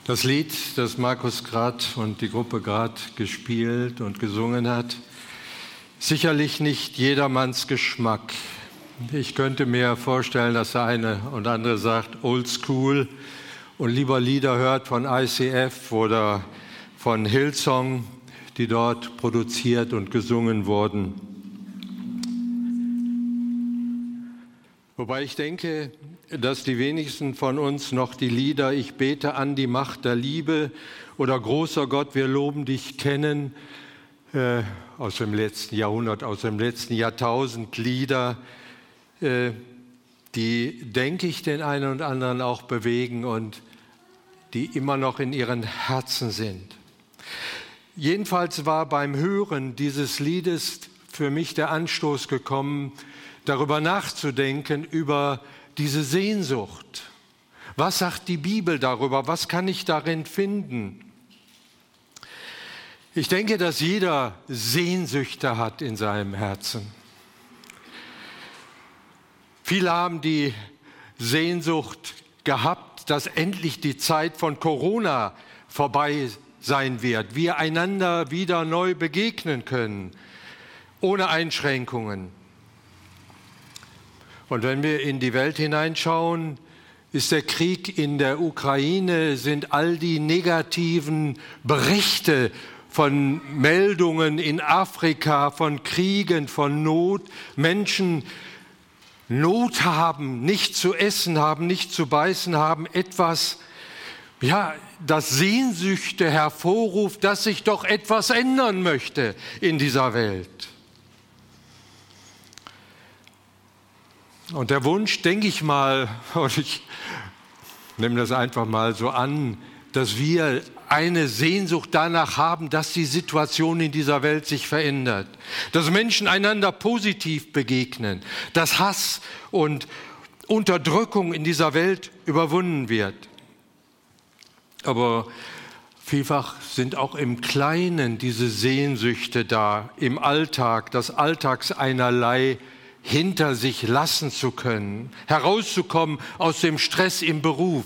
Das Lied, das Markus gerade und die Gruppe gerade gespielt und gesungen hat, sicherlich nicht jedermanns Geschmack. Ich könnte mir vorstellen, dass der eine und andere sagt, old school und lieber Lieder hört von ICF oder von Hillsong, die dort produziert und gesungen wurden. Wobei ich denke, dass die wenigsten von uns noch die Lieder Ich bete an die Macht der Liebe oder Großer Gott, wir loben dich kennen, aus dem letzten Jahrhundert, aus dem letzten Jahrtausend Lieder, die, denke ich, den einen und anderen auch bewegen und die immer noch in ihren Herzen sind. Jedenfalls war beim Hören dieses Liedes für mich der Anstoß gekommen, darüber nachzudenken, über diese Sehnsucht. Was sagt die Bibel darüber? Was kann ich darin finden? Ich denke, dass jeder Sehnsüchte hat in seinem Herzen. Viele haben die Sehnsucht gehabt, dass endlich die Zeit von Corona vorbei sein wird, wir einander wieder neu begegnen können, ohne Einschränkungen. Und wenn wir in die Welt hineinschauen, ist der Krieg in der Ukraine, sind all die negativen Berichte von Meldungen in Afrika, von Kriegen, von Not, Menschen Not haben, nicht zu essen haben, nicht zu beißen haben, etwas, ja, das Sehnsüchte hervorruft, dass sich doch etwas ändern möchte in dieser Welt. Und der Wunsch, denke ich mal, und ich nehme das einfach mal so an, dass wir eine Sehnsucht danach haben, dass die Situation in dieser Welt sich verändert, dass Menschen einander positiv begegnen, dass Hass und Unterdrückung in dieser Welt überwunden wird. Aber vielfach sind auch im Kleinen diese Sehnsüchte da, im Alltag, das Alltagseinerlei hinter sich lassen zu können, herauszukommen aus dem Stress im Beruf.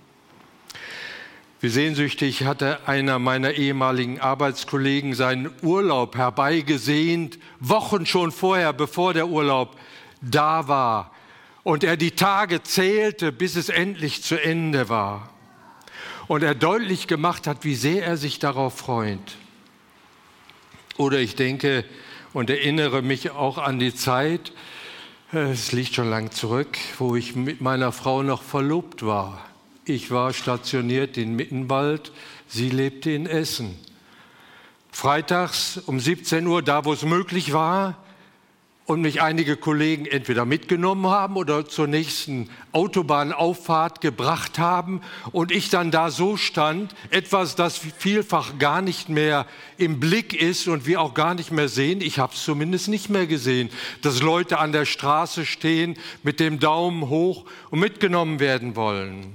Wie sehnsüchtig hatte einer meiner ehemaligen Arbeitskollegen seinen Urlaub herbeigesehnt, Wochen schon vorher, bevor der Urlaub da war und er die Tage zählte, bis es endlich zu Ende war. Und er deutlich gemacht hat, wie sehr er sich darauf freut. Oder ich denke und erinnere mich auch an die Zeit, es liegt schon lang zurück, wo ich mit meiner Frau noch verlobt war. Ich war stationiert in Mittenwald, sie lebte in Essen. Freitags um 17 Uhr, da wo es möglich war, und mich einige Kollegen entweder mitgenommen haben oder zur nächsten Autobahnauffahrt gebracht haben und ich dann da so stand, etwas, das vielfach gar nicht mehr im Blick ist und wir auch gar nicht mehr sehen, ich habe es zumindest nicht mehr gesehen, dass Leute an der Straße stehen mit dem Daumen hoch und mitgenommen werden wollen.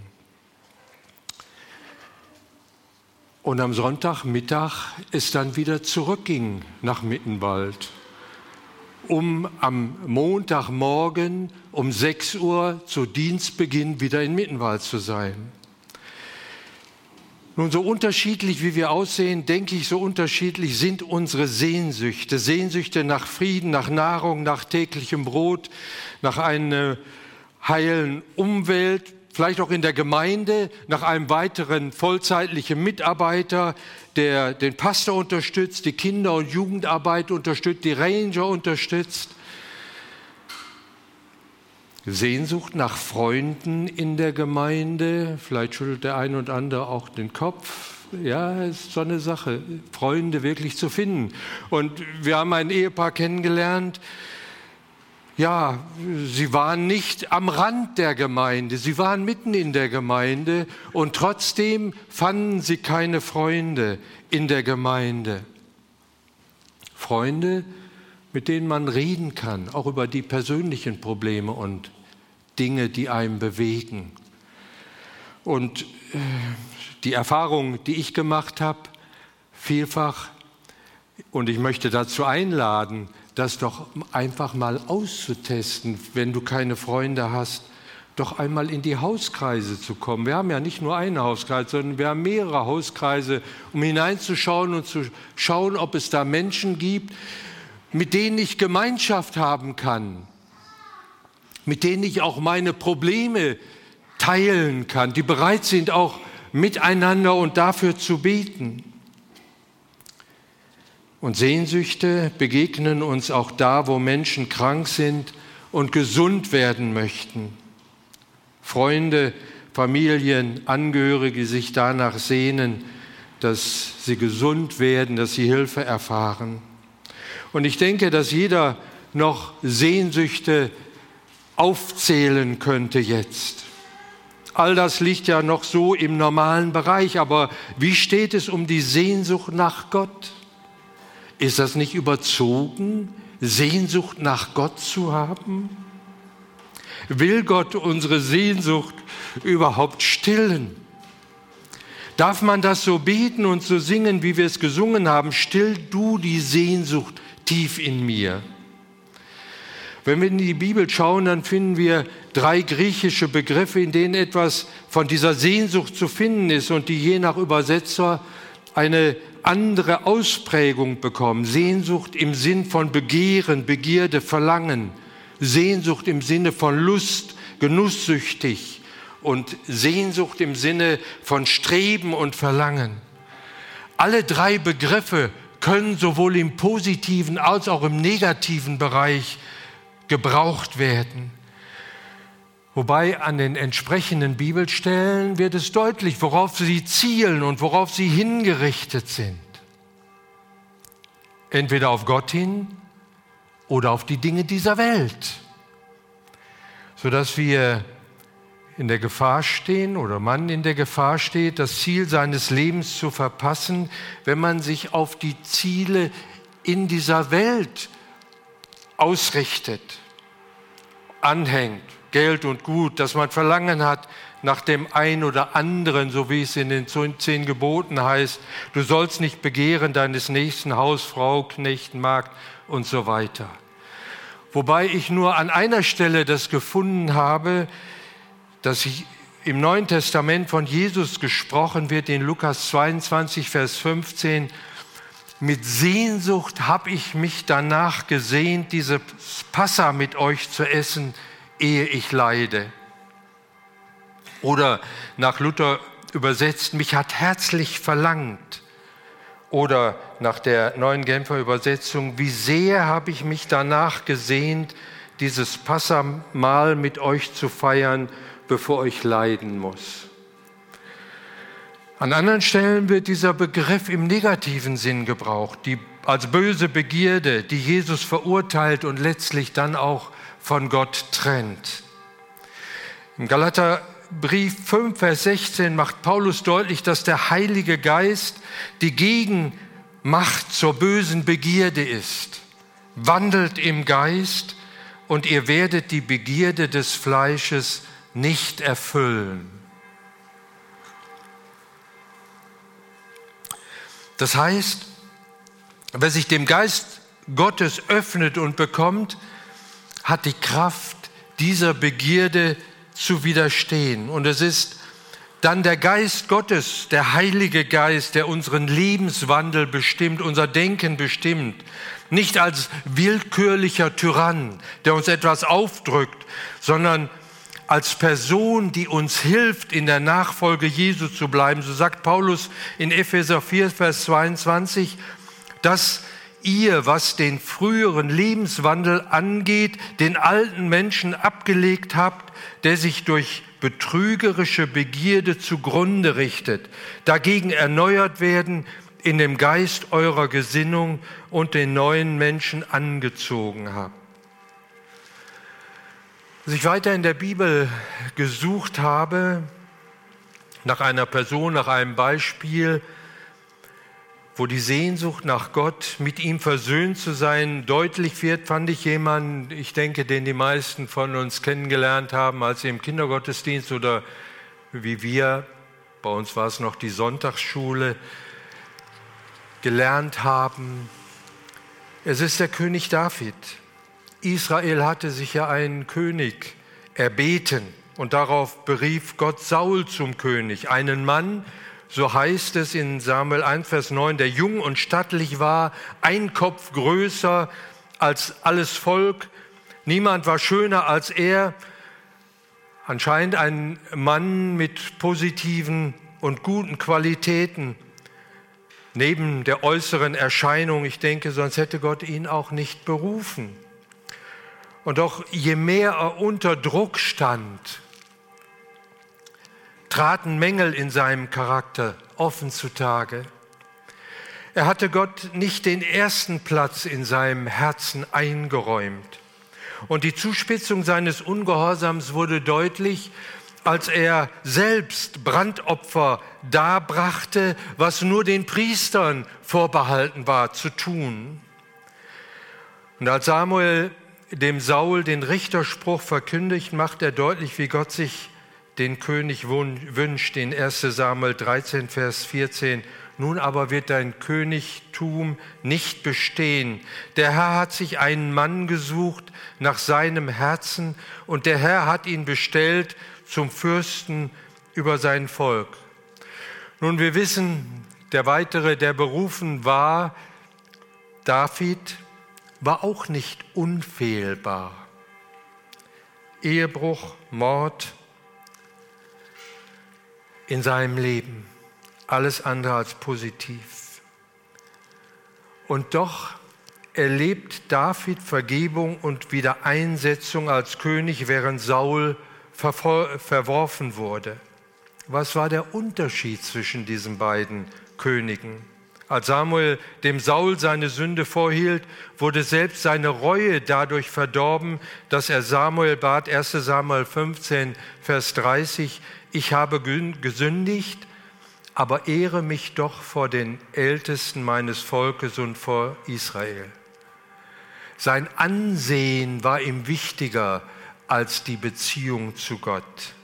Und am Sonntagmittag es dann wieder zurückging nach Mittenwald, um am Montagmorgen um 6 Uhr zu Dienstbeginn wieder in Mittenwald zu sein. Nun, so unterschiedlich wie wir aussehen, denke ich, so unterschiedlich sind unsere Sehnsüchte. Sehnsüchte nach Frieden, nach Nahrung, nach täglichem Brot, nach einer heilen Umwelt, vielleicht auch in der Gemeinde, nach einem weiteren vollzeitlichen Mitarbeiter, der den Pastor unterstützt, die Kinder- und Jugendarbeit unterstützt, die Ranger unterstützt. Sehnsucht nach Freunden in der Gemeinde, vielleicht schüttelt der eine und andere auch den Kopf. Ja, ist so eine Sache, Freunde wirklich zu finden. Und wir haben ein Ehepaar kennengelernt. Ja, sie waren nicht am Rand der Gemeinde, sie waren mitten in der Gemeinde und trotzdem fanden sie keine Freunde in der Gemeinde. Freunde, mit denen man reden kann, auch über die persönlichen Probleme und Dinge, die einem bewegen. Und die Erfahrung, die ich gemacht habe, vielfach, und ich möchte dazu einladen, das doch einfach mal auszutesten, wenn du keine Freunde hast, doch einmal in die Hauskreise zu kommen. Wir haben ja nicht nur einen Hauskreis, sondern wir haben mehrere Hauskreise, um hineinzuschauen und zu schauen, ob es da Menschen gibt, mit denen ich Gemeinschaft haben kann, mit denen ich auch meine Probleme teilen kann, die bereit sind, auch miteinander und dafür zu beten. Und Sehnsüchte begegnen uns auch da, wo Menschen krank sind und gesund werden möchten. Freunde, Familien, Angehörige sich danach sehnen, dass sie gesund werden, dass sie Hilfe erfahren. Und ich denke, dass jeder noch Sehnsüchte aufzählen könnte jetzt. All das liegt ja noch so im normalen Bereich, aber wie steht es um die Sehnsucht nach Gott? Ist das nicht überzogen, Sehnsucht nach Gott zu haben? Will Gott unsere Sehnsucht überhaupt stillen? Darf man das so beten und so singen, wie wir es gesungen haben? Still du die Sehnsucht tief in mir. Wenn wir in die Bibel schauen, dann finden wir 3 griechische Begriffe, in denen etwas von dieser Sehnsucht zu finden ist und die je nach Übersetzer eine andere Ausprägung bekommen. Sehnsucht im Sinn von Begehren, Begierde, Verlangen. Sehnsucht im Sinne von Lust, genusssüchtig. Und Sehnsucht im Sinne von Streben und Verlangen. Alle 3 Begriffe können sowohl im positiven als auch im negativen Bereich gebraucht werden. Wobei an den entsprechenden Bibelstellen wird es deutlich, worauf sie zielen und worauf sie hingerichtet sind. Entweder auf Gott hin oder auf die Dinge dieser Welt, sodass wir in der Gefahr stehen oder man in der Gefahr steht, das Ziel seines Lebens zu verpassen, wenn man sich auf die Ziele in dieser Welt ausrichtet, anhängt, Geld und Gut, dass man Verlangen hat nach dem einen oder anderen, so wie es in den 10 Geboten heißt, du sollst nicht begehren deines nächsten Hausfrau, Knecht, Magd und so weiter. Wobei ich nur an einer Stelle das gefunden habe, dass im Neuen Testament von Jesus gesprochen wird, in Lukas 22, Vers 15, mit Sehnsucht habe ich mich danach gesehnt, dieses Passa mit euch zu essen, ehe ich leide. Oder nach Luther übersetzt, mich hat herzlich verlangt. Oder nach der Neuen Genfer Übersetzung, wie sehr habe ich mich danach gesehnt, dieses Passamahl mit euch zu feiern, bevor ich leiden muss. An anderen Stellen wird dieser Begriff im negativen Sinn gebraucht, als böse Begierde, die Jesus verurteilt und letztlich dann auch von Gott trennt. Im Galaterbrief 5, Vers 16 macht Paulus deutlich, dass der Heilige Geist die Gegenmacht zur bösen Begierde ist. Wandelt im Geist und ihr werdet die Begierde des Fleisches nicht erfüllen. Das heißt, wer sich dem Geist Gottes öffnet und bekommt, hat die Kraft, dieser Begierde zu widerstehen. Und es ist dann der Geist Gottes, der Heilige Geist, der unseren Lebenswandel bestimmt, unser Denken bestimmt. Nicht als willkürlicher Tyrann, der uns etwas aufdrückt, sondern als Person, die uns hilft, in der Nachfolge Jesu zu bleiben. So sagt Paulus in Epheser 4, Vers 22, dass ihr, was den früheren Lebenswandel angeht, den alten Menschen abgelegt habt, der sich durch betrügerische Begierde zugrunde richtet, dagegen erneuert werden in dem Geist eurer Gesinnung und den neuen Menschen angezogen habt. Als ich weiter in der Bibel gesucht habe, nach einer Person, nach einem Beispiel, wo die Sehnsucht nach Gott, mit ihm versöhnt zu sein, deutlich wird, fand ich jemanden, ich denke, den die meisten von uns kennengelernt haben, als sie im Kindergottesdienst oder wie wir, bei uns war es noch die Sonntagsschule, gelernt haben. Es ist der König David. Israel hatte sich ja einen König erbeten, Und darauf berief Gott Saul zum König, einen Mann, so heißt es in Samuel 1, Vers 9, der jung und stattlich war, ein Kopf größer als alles Volk. Niemand war schöner als er. Anscheinend ein Mann mit positiven und guten Qualitäten. Neben der äußeren Erscheinung, ich denke, sonst hätte Gott ihn auch nicht berufen. Und doch je mehr er unter Druck stand, traten Mängel in seinem Charakter offen zutage. Er hatte Gott nicht den ersten Platz in seinem Herzen eingeräumt. Und die Zuspitzung seines Ungehorsams wurde deutlich, als er selbst Brandopfer darbrachte, was nur den Priestern vorbehalten war zu tun. Und als Samuel dem Saul den Richterspruch verkündigt, macht er deutlich, wie Gott sich den König wünscht, in 1 Samuel 13, Vers 14. Nun aber wird dein Königtum nicht bestehen. Der Herr hat sich einen Mann gesucht nach seinem Herzen und der Herr hat ihn bestellt zum Fürsten über sein Volk. Nun, wir wissen, der weitere, der berufen war, David, war auch nicht unfehlbar. Ehebruch, Mord in seinem Leben, alles andere als positiv. Und doch erlebt David Vergebung und Wiedereinsetzung als König, während Saul verworfen wurde. Was war der Unterschied zwischen diesen beiden Königen? Als Samuel dem Saul seine Sünde vorhielt, wurde selbst seine Reue dadurch verdorben, dass er Samuel bat, 1 Samuel 15, Vers 30, ich habe gesündigt, aber ehre mich doch vor den Ältesten meines Volkes und vor Israel. Sein Ansehen war ihm wichtiger als die Beziehung zu Gott.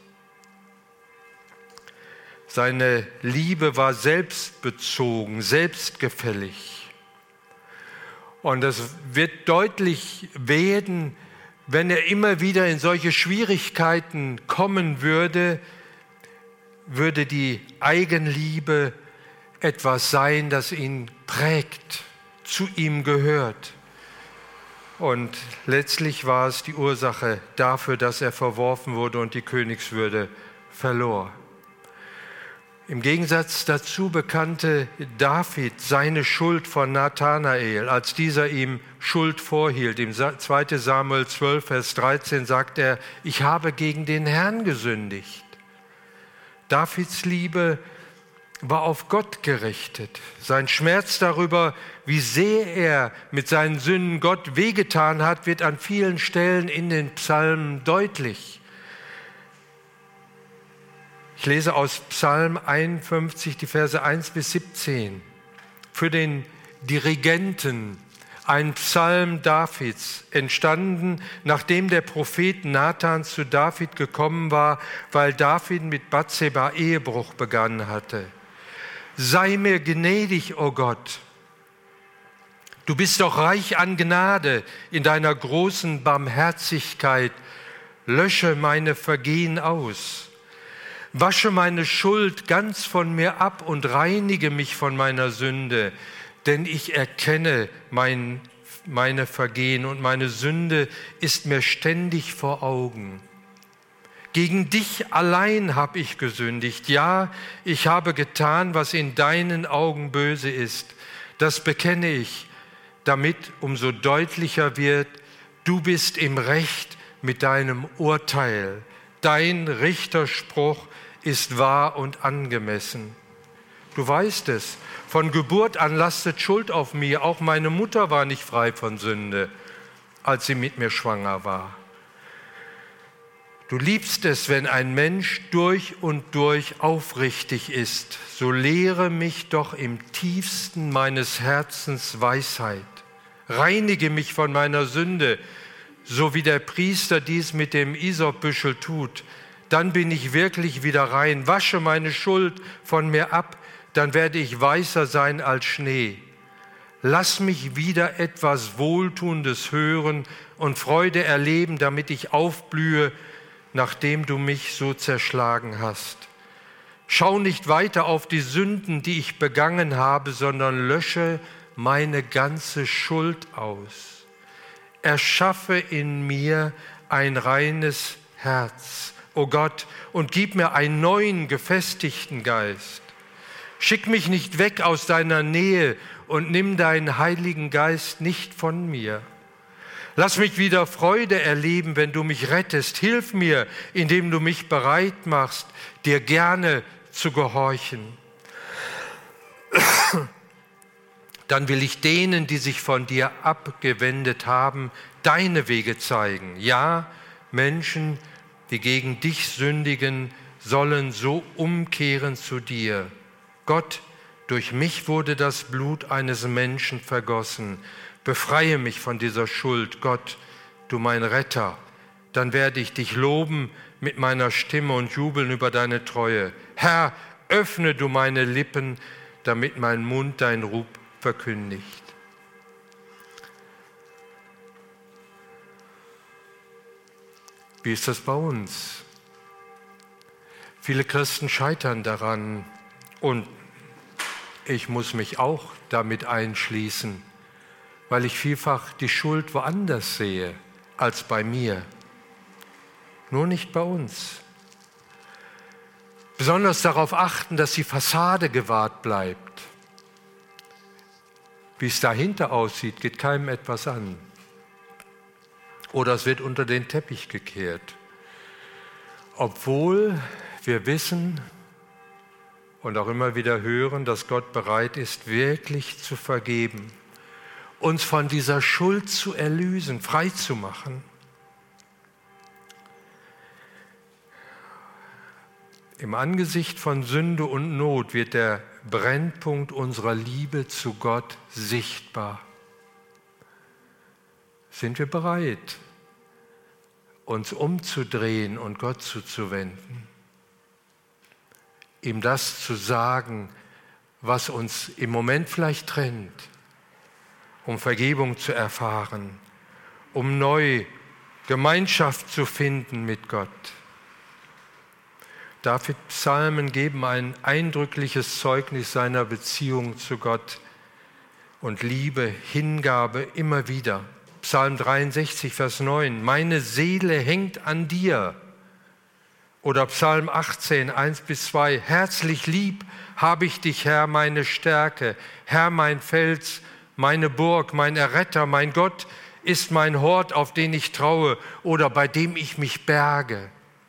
Seine Liebe war selbstbezogen, selbstgefällig. Und das wird deutlich werden, wenn er immer wieder in solche Schwierigkeiten kommen würde, würde die Eigenliebe etwas sein, das ihn prägt, zu ihm gehört. Und letztlich war es die Ursache dafür, dass er verworfen wurde und die Königswürde verlor. Im Gegensatz dazu bekannte David seine Schuld von Nathanael, als dieser ihm Schuld vorhielt. Im 2. Samuel 12, Vers 13 sagt er, ich habe gegen den Herrn gesündigt. Davids Liebe war auf Gott gerichtet. Sein Schmerz darüber, wie sehr er mit seinen Sünden Gott wehgetan hat, wird an vielen Stellen in den Psalmen deutlich. Ich lese aus Psalm 51 die Verse 1 bis 17. Für den Dirigenten ein Psalm Davids, entstanden, nachdem der Prophet Nathan zu David gekommen war, weil David mit Bathseba Ehebruch begangen hatte. Sei mir gnädig, o Gott. Du bist doch reich an Gnade in deiner großen Barmherzigkeit. Lösche meine Vergehen aus. Wasche meine Schuld ganz von mir ab und reinige mich von meiner Sünde, denn ich erkenne meine Vergehen und meine Sünde ist mir ständig vor Augen. Gegen dich allein habe ich gesündigt. Ja, ich habe getan, was in deinen Augen böse ist. Das bekenne ich, damit umso deutlicher wird, du bist im Recht mit deinem Urteil. Dein Richterspruch ist wahr und angemessen. Du weißt es, von Geburt an lastet Schuld auf mir. Auch meine Mutter war nicht frei von Sünde, als sie mit mir schwanger war. Du liebst es, wenn ein Mensch durch und durch aufrichtig ist. So lehre mich doch im tiefsten meines Herzens Weisheit. Reinige mich von meiner Sünde, so wie der Priester dies mit dem Isopbüschel tut. Dann bin ich wirklich wieder rein. Wasche meine Schuld von mir ab, dann werde ich weißer sein als Schnee. Lass mich wieder etwas Wohltuendes hören und Freude erleben, damit ich aufblühe, nachdem du mich so zerschlagen hast. Schau nicht weiter auf die Sünden, die ich begangen habe, sondern lösche meine ganze Schuld aus. Erschaffe in mir ein reines Herz, o Gott, und gib mir einen neuen, gefestigten Geist. Schick mich nicht weg aus deiner Nähe und nimm deinen Heiligen Geist nicht von mir. Lass mich wieder Freude erleben, wenn du mich rettest. Hilf mir, indem du mich bereit machst, dir gerne zu gehorchen. Dann will ich denen, die sich von dir abgewendet haben, deine Wege zeigen. Ja, Menschen, die gegen dich sündigen, sollen so umkehren zu dir. Gott, durch mich wurde das Blut eines Menschen vergossen. Befreie mich von dieser Schuld, Gott, du mein Retter. Dann werde ich dich loben mit meiner Stimme und jubeln über deine Treue. Herr, öffne du meine Lippen, damit mein Mund dein Ruhm verkündigt. Wie ist das bei uns? Viele Christen scheitern daran und ich muss mich auch damit einschließen, weil ich vielfach die Schuld woanders sehe als bei mir. Nur nicht bei uns. Besonders darauf achten, dass die Fassade gewahrt bleibt. Wie es dahinter aussieht, geht keinem etwas an. Oder es wird unter den Teppich gekehrt. Obwohl wir wissen und auch immer wieder hören, dass Gott bereit ist, wirklich zu vergeben, uns von dieser Schuld zu erlösen, frei zu machen. Im Angesicht von Sünde und Not wird der Brennpunkt unserer Liebe zu Gott sichtbar. Sind wir bereit, uns umzudrehen und Gott zuzuwenden? Ihm das zu sagen, was uns im Moment vielleicht trennt, um Vergebung zu erfahren, um neu Gemeinschaft zu finden mit Gott. Davids Psalmen geben ein eindrückliches Zeugnis seiner Beziehung zu Gott und Liebe, Hingabe immer wieder. Psalm 63, Vers 9, meine Seele hängt an dir. Oder Psalm 18, 1-2, herzlich lieb habe ich dich, Herr, meine Stärke, Herr, mein Fels, meine Burg, mein Erretter, mein Gott ist mein Hort, auf den ich traue oder bei dem ich mich berge.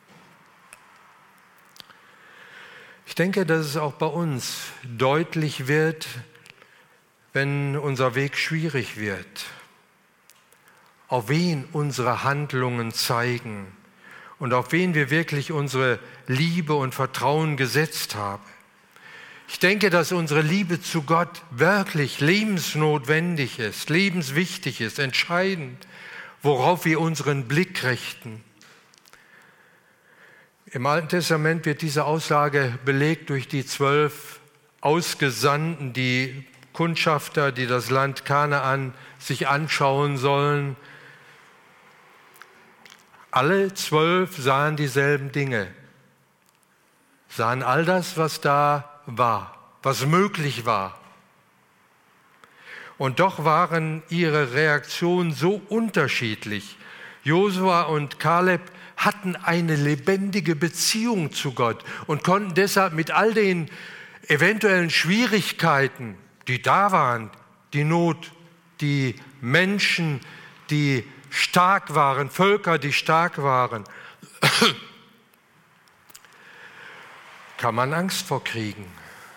Ich denke, dass es auch bei uns deutlich wird, wenn unser Weg schwierig wird, auf wen unsere Handlungen zeigen und auf wen wir wirklich unsere Liebe und Vertrauen gesetzt haben. Ich denke, dass unsere Liebe zu Gott wirklich lebensnotwendig ist, lebenswichtig ist, entscheidend, worauf wir unseren Blick richten. Im Alten Testament wird diese Aussage belegt durch die 12 Ausgesandten, die Kundschafter, die das Land Kanaan sich anschauen sollen. Alle 12 sahen dieselben Dinge, sahen all das, was da war, was möglich war. Und doch waren ihre Reaktionen so unterschiedlich. Josua und Kaleb hatten eine lebendige Beziehung zu Gott und konnten deshalb mit all den eventuellen Schwierigkeiten, die da waren, die Not, die Menschen, die stark waren, Völker, die stark waren, kann man Angst vor kriegen.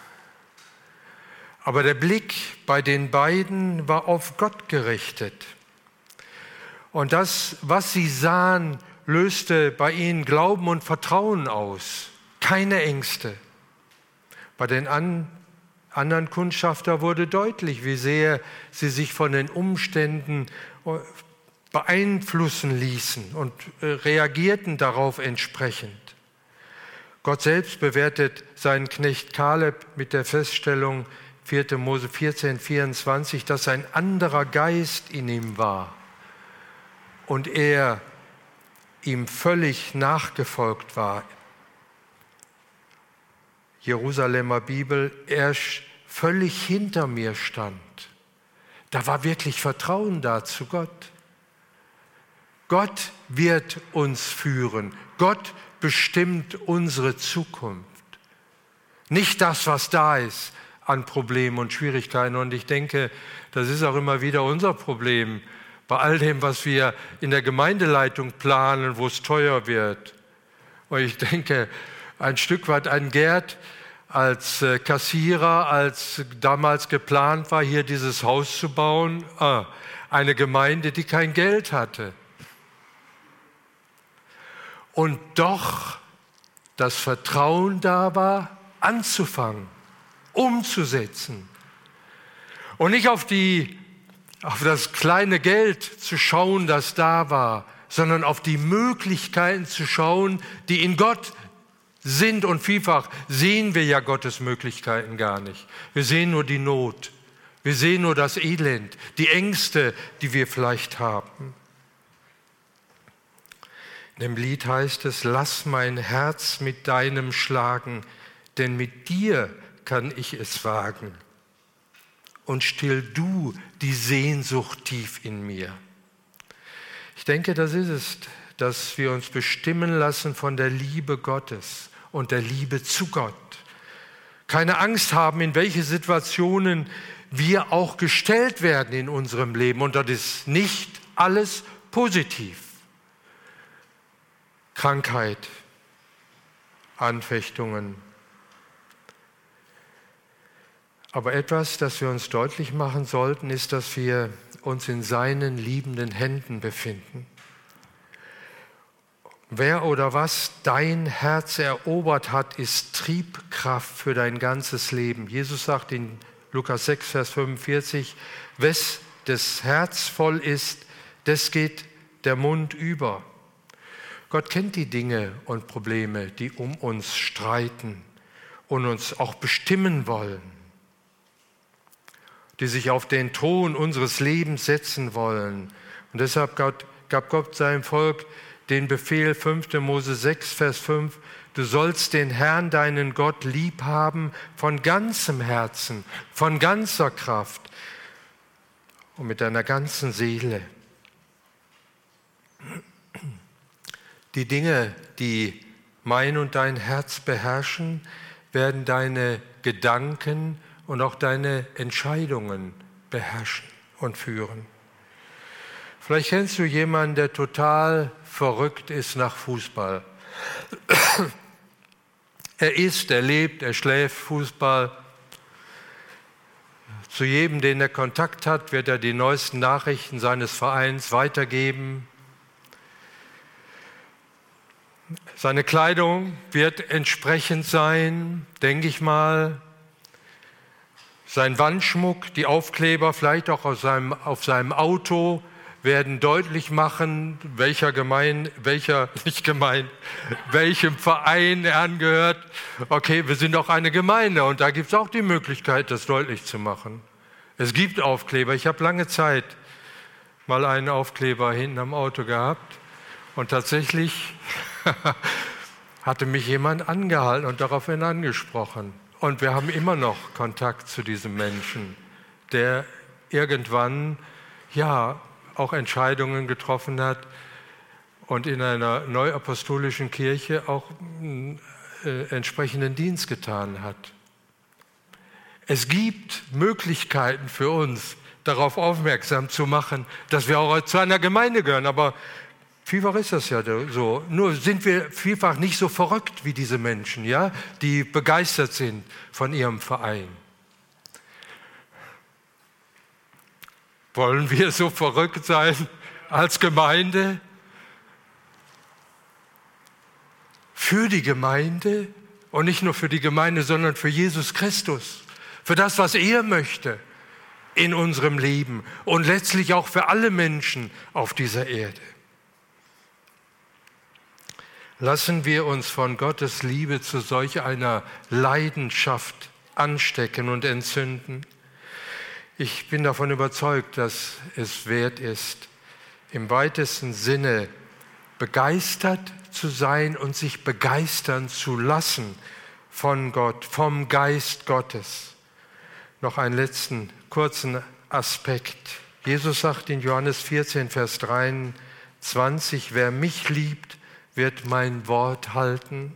Aber der Blick bei den beiden war auf Gott gerichtet. Und das, was sie sahen, löste bei ihnen Glauben und Vertrauen aus, keine Ängste. Bei den anderen Kundschafter wurde deutlich, wie sehr sie sich von den Umständen beeinflussen ließen und reagierten darauf entsprechend. Gott selbst bewertet seinen Knecht Kaleb mit der Feststellung 4. Mose 14, 24, dass ein anderer Geist in ihm war und er ihm völlig nachgefolgt war. Jerusalemer Bibel, er völlig hinter mir stand. Da war wirklich Vertrauen da zu Gott. Gott wird uns führen. Gott bestimmt unsere Zukunft. Nicht das, was da ist an Problemen und Schwierigkeiten. Und ich denke, das ist auch immer wieder unser Problem bei all dem, was wir in der Gemeindeleitung planen, wo es teuer wird. Und ich denke, ein Stück weit an Gerd als Kassierer, als damals geplant war, hier dieses Haus zu bauen, eine Gemeinde, die kein Geld hatte. Und doch das Vertrauen da war, anzufangen, umzusetzen. Und nicht auf das kleine Geld zu schauen, das da war, sondern auf die Möglichkeiten zu schauen, die in Gott sind. Und vielfach sehen wir ja Gottes Möglichkeiten gar nicht. Wir sehen nur die Not. Wir sehen nur das Elend, die Ängste, die wir vielleicht haben. In dem Lied heißt es, lass mein Herz mit deinem schlagen, denn mit dir kann ich es wagen. Und still du die Sehnsucht tief in mir. Ich denke, das ist es, dass wir uns bestimmen lassen von der Liebe Gottes und der Liebe zu Gott. Keine Angst haben, in welche Situationen wir auch gestellt werden in unserem Leben. Und das ist nicht alles positiv. Krankheit, Anfechtungen. Aber etwas, das wir uns deutlich machen sollten, ist, dass wir uns in seinen liebenden Händen befinden. Wer oder was dein Herz erobert hat, ist Triebkraft für dein ganzes Leben. Jesus sagt in Lukas 6, Vers 45, wes des Herz voll ist, des geht der Mund über. Gott kennt die Dinge und Probleme, die um uns streiten und uns auch bestimmen wollen, die sich auf den Thron unseres Lebens setzen wollen. Und deshalb gab Gott seinem Volk den Befehl, 5. Mose 6, Vers 5, du sollst den Herrn, deinen Gott, lieb haben von ganzem Herzen, von ganzer Kraft und mit deiner ganzen Seele. Die Dinge, die mein und dein Herz beherrschen, werden deine Gedanken und auch deine Entscheidungen beherrschen und führen. Vielleicht kennst du jemanden, der total verrückt ist nach Fußball. Er isst, er lebt, er schläft Fußball. Zu jedem, den er Kontakt hat, wird er die neuesten Nachrichten seines Vereins weitergeben. Seine Kleidung wird entsprechend sein, denke ich mal. Sein Wandschmuck, die Aufkleber, vielleicht auch auf seinem Auto, werden deutlich machen, welchem Verein er angehört. Okay, wir sind auch eine Gemeinde und da gibt es auch die Möglichkeit, das deutlich zu machen. Es gibt Aufkleber. Ich habe lange Zeit mal einen Aufkleber hinten am Auto gehabt und tatsächlich hatte mich jemand angehalten und daraufhin angesprochen. Und wir haben immer noch Kontakt zu diesem Menschen, der irgendwann, auch Entscheidungen getroffen hat und in einer neuapostolischen Kirche auch entsprechenden Dienst getan hat. Es gibt Möglichkeiten für uns, darauf aufmerksam zu machen, dass wir auch zu einer Gemeinde gehören, aber vielfach ist das ja so. Nur sind wir vielfach nicht so verrückt wie diese Menschen, die begeistert sind von ihrem Verein. Wollen wir so verrückt sein als Gemeinde? Für die Gemeinde und nicht nur für die Gemeinde, sondern für Jesus Christus. Für das, was er möchte in unserem Leben und letztlich auch für alle Menschen auf dieser Erde. Lassen wir uns von Gottes Liebe zu solch einer Leidenschaft anstecken und entzünden. Ich bin davon überzeugt, dass es wert ist, im weitesten Sinne begeistert zu sein und sich begeistern zu lassen von Gott, vom Geist Gottes. Noch einen letzten kurzen Aspekt. Jesus sagt in Johannes 14, Vers 23, wer mich liebt, wird mein Wort halten.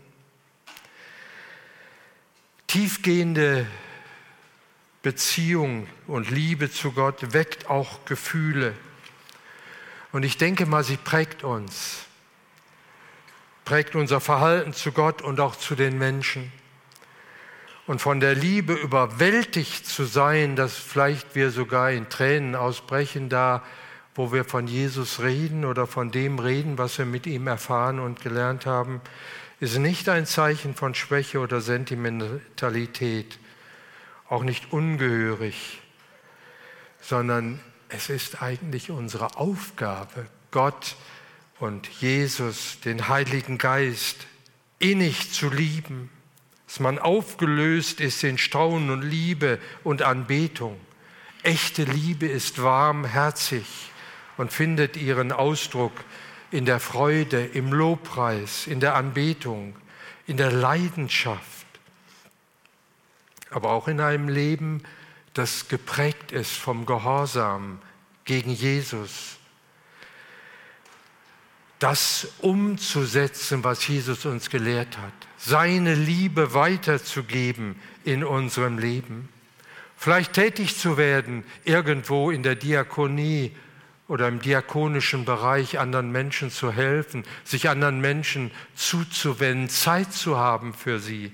Tiefgehende Beziehung und Liebe zu Gott weckt auch Gefühle. Und ich denke mal, sie prägt uns. Prägt unser Verhalten zu Gott und auch zu den Menschen. Und von der Liebe überwältigt zu sein, dass vielleicht wir sogar in Tränen ausbrechen, da wo wir von Jesus reden oder von dem reden, was wir mit ihm erfahren und gelernt haben, ist nicht ein Zeichen von Schwäche oder Sentimentalität, auch nicht ungehörig, sondern es ist eigentlich unsere Aufgabe, Gott und Jesus, den Heiligen Geist, innig zu lieben, dass man aufgelöst ist in Staunen und Liebe und Anbetung. Echte Liebe ist warmherzig und findet ihren Ausdruck in der Freude, im Lobpreis, in der Anbetung, in der Leidenschaft, aber auch in einem Leben, das geprägt ist vom Gehorsam gegen Jesus. Das umzusetzen, was Jesus uns gelehrt hat, seine Liebe weiterzugeben in unserem Leben. Vielleicht tätig zu werden irgendwo in der Diakonie oder im diakonischen Bereich, anderen Menschen zu helfen, sich anderen Menschen zuzuwenden, Zeit zu haben für sie.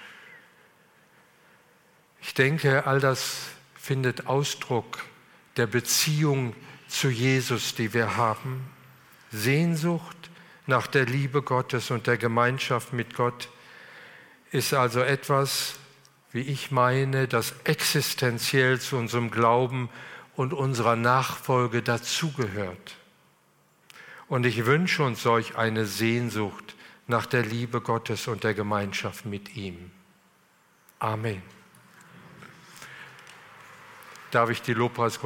Ich denke, all das findet Ausdruck der Beziehung zu Jesus, die wir haben. Sehnsucht nach der Liebe Gottes und der Gemeinschaft mit Gott ist also etwas, wie ich meine, das existenziell zu unserem Glauben und unserer Nachfolge dazugehört. Und ich wünsche uns solch eine Sehnsucht nach der Liebe Gottes und der Gemeinschaft mit ihm. Amen. Darf ich die Lobpreisgruppe